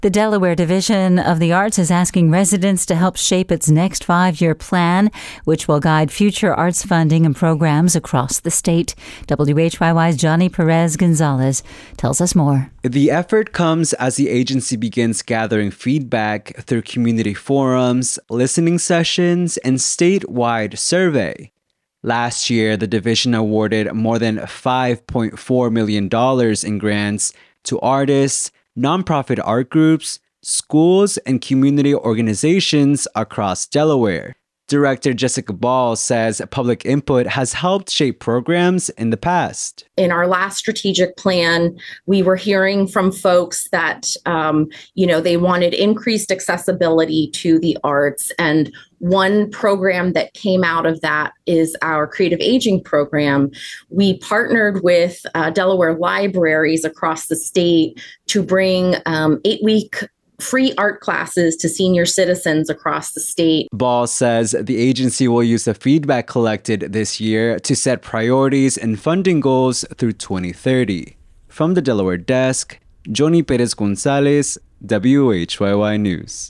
The Delaware Division of the Arts is asking residents to help shape its next 5-year plan, which will guide future arts funding and programs across the state. WHYY's Johnny Perez Gonzalez tells us more. The effort comes as the agency begins gathering feedback through community forums, listening sessions, and statewide survey. Last year, the division awarded more than $5.4 million in grants to artists, nonprofit art groups, schools, and community organizations across Delaware. Director Jessica Ball says public input has helped shape programs in the past. In our last strategic plan, we were hearing from folks that, they wanted increased accessibility to the arts. And one program that came out of that is our Creative Aging program. We partnered with Delaware libraries across the state to bring 8-week free art classes to senior citizens across the state. Ball says the agency will use the feedback collected this year to set priorities and funding goals through 2030. From the Delaware desk, Johnny Perez Gonzalez, WHYY News.